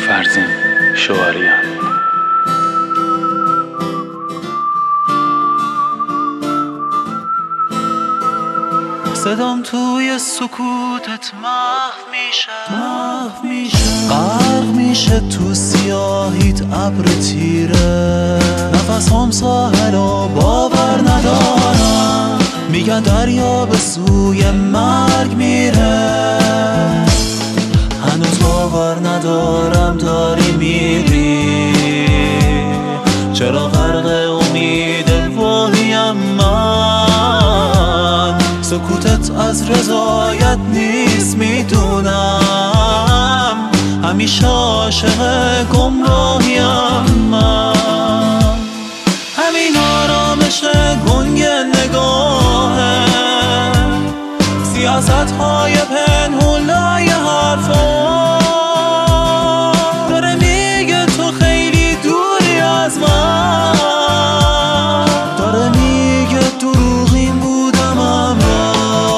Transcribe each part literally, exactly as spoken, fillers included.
فرزین شواریان. صدام توی سکوتت محو میشه محو میشه غرق میشه تو سیاهیت ابر تیره. نفس هم ساحلو باور ندارم، میگن دریا به سوی مرگ میره. هنوز باور ندارم داری میری، چرا غرق امید واهیم من. سکوتت از رضایت نیست میدونم، همیشه عاشق گمراهیم من. همین آرامش گنگ نگاهه، سیاست های پنهون لای حرفا داره میگه تو خیلی دوری از من، داره میگه دروغین بودم امرا.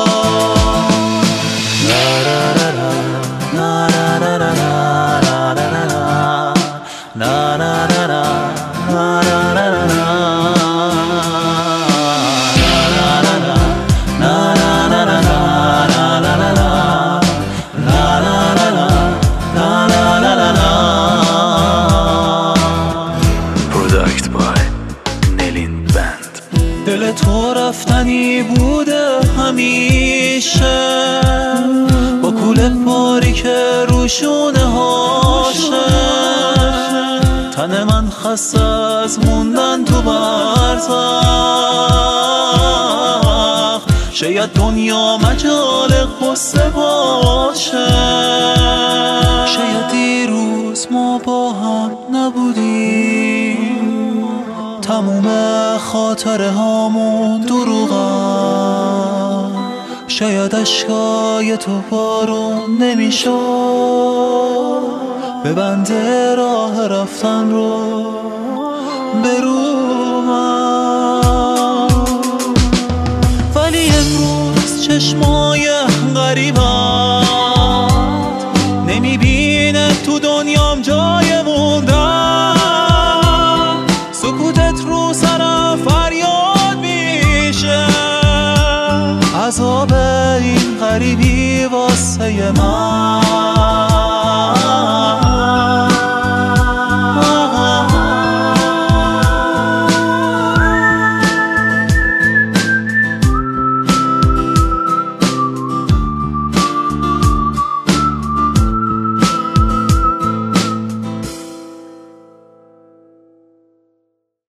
دل تو رفتنی بوده همیشه، با کوله پاری که روشونه هاشه. تن من خسته از موندن تو برزخ، شاید دنیا مجال قصه باشه. شاید دیروز ما با هم نبودیم، تموم خاطره هامون دروغن. شاید اشکای تو بارون نمیشد، ببنده راه رفتن رو برو من. ولی امروز چشمای غریبت نمیبینه تو دنیام جای موندن. سکوتت رو سرم فریاد میشه، عذاب این غریبی واسه من.